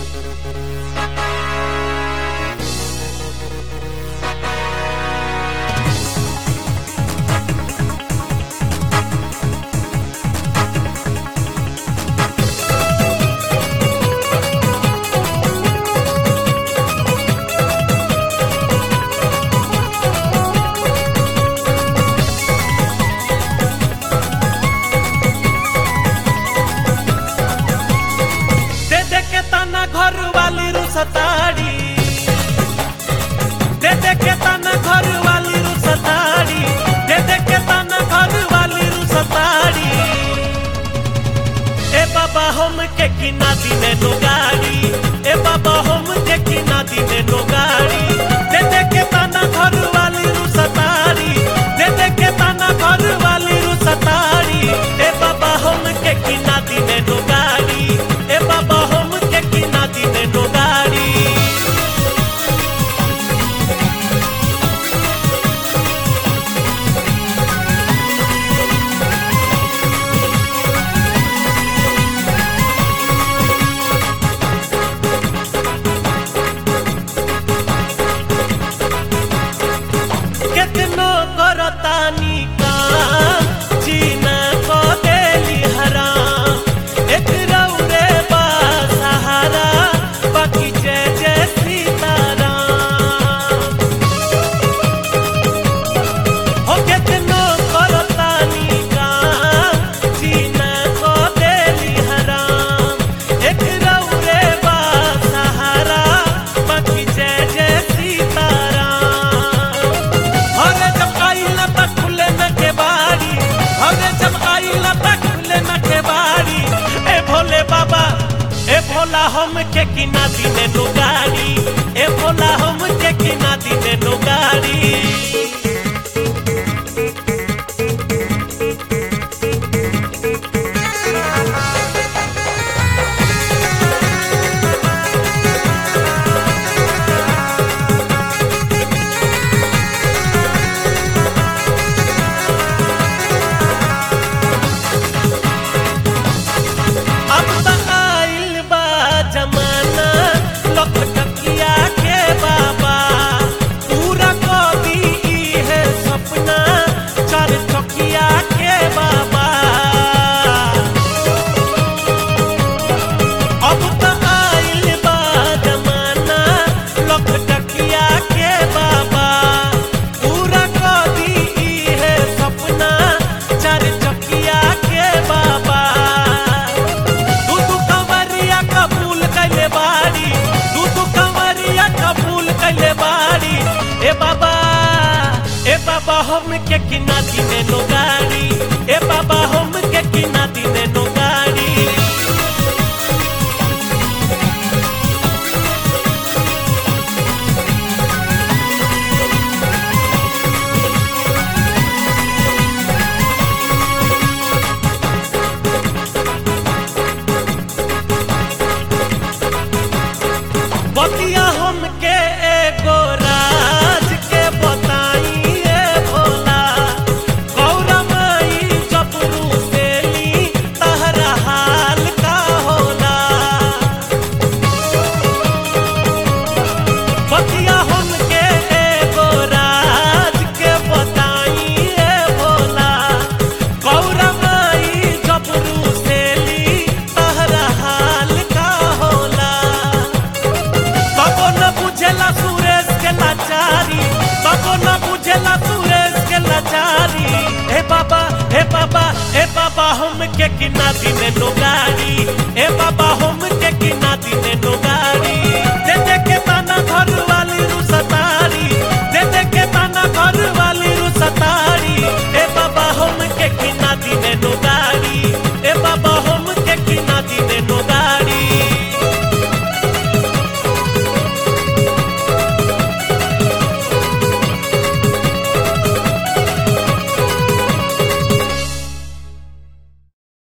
सताड़ी दे दे के ताना घर वाली रू सताड़ी दे दे के ताना घर वाली रू सताड़ी ए बाबा हम के किना दिने नो गाड़ी ए बाबा हम के किना दिने नो गाड़ी दे दे के ताना घर वाली रू सताड़ी दे दे के ताना घर वाली रू सताड़ी ए बाबा हम के किना दिने नो गाड़ी ए बाबा हम के किना दिने नो गाड़ी कितनो करतानी काम जीना को देली हराम एक रौरे बा सहारा बाकी जय जय सीताराम हो कितनो करतानी काम जीना को देली हराम एक रौरे बा सहारा बाकी जय जय सीताराम हरे जब आईला तक खुले न के बाड़ी हरे जब आईला तक खुले न के बाड़ी ए भोले बाबा ए भोला हम के किना दिने नो गाड़ी ए भोला हम के किना दिने नो गाड़ी अब तक आइल बा जमाना लख टकिया के बाबा पूरा कभी है सपना चार चकिया के बाबा अब तक आइल बा जमाना लख टकिया के बाबा पूरा कभी है सपना चार चकिया के बाबा दूधू कंवरिया कबूल कैले बाड़ी दूधू कंवरिया कबूल कैले बाड़ी ए बाबा हम के किना दिने नो गाड़ी ए बाबा हम के किना दिने नो गाड़ी बतिया हम के एगो राज के बताई ए भोला गौरा माई जबरू सेली तहरा हाल का होला बतिया हम के एगो राज के बताई ए भोला गौरा माई जबरू सेली तहरा हाल का होला बाबो न बुझेला सुरेश के लाचारी बाबो न बुझेला सुरेश के लाचारी हे बाबा हे बाबा हे बाबा हम के किना दिने नो गाड़ी हे बाबा हम के किना दिने नो गाड़ी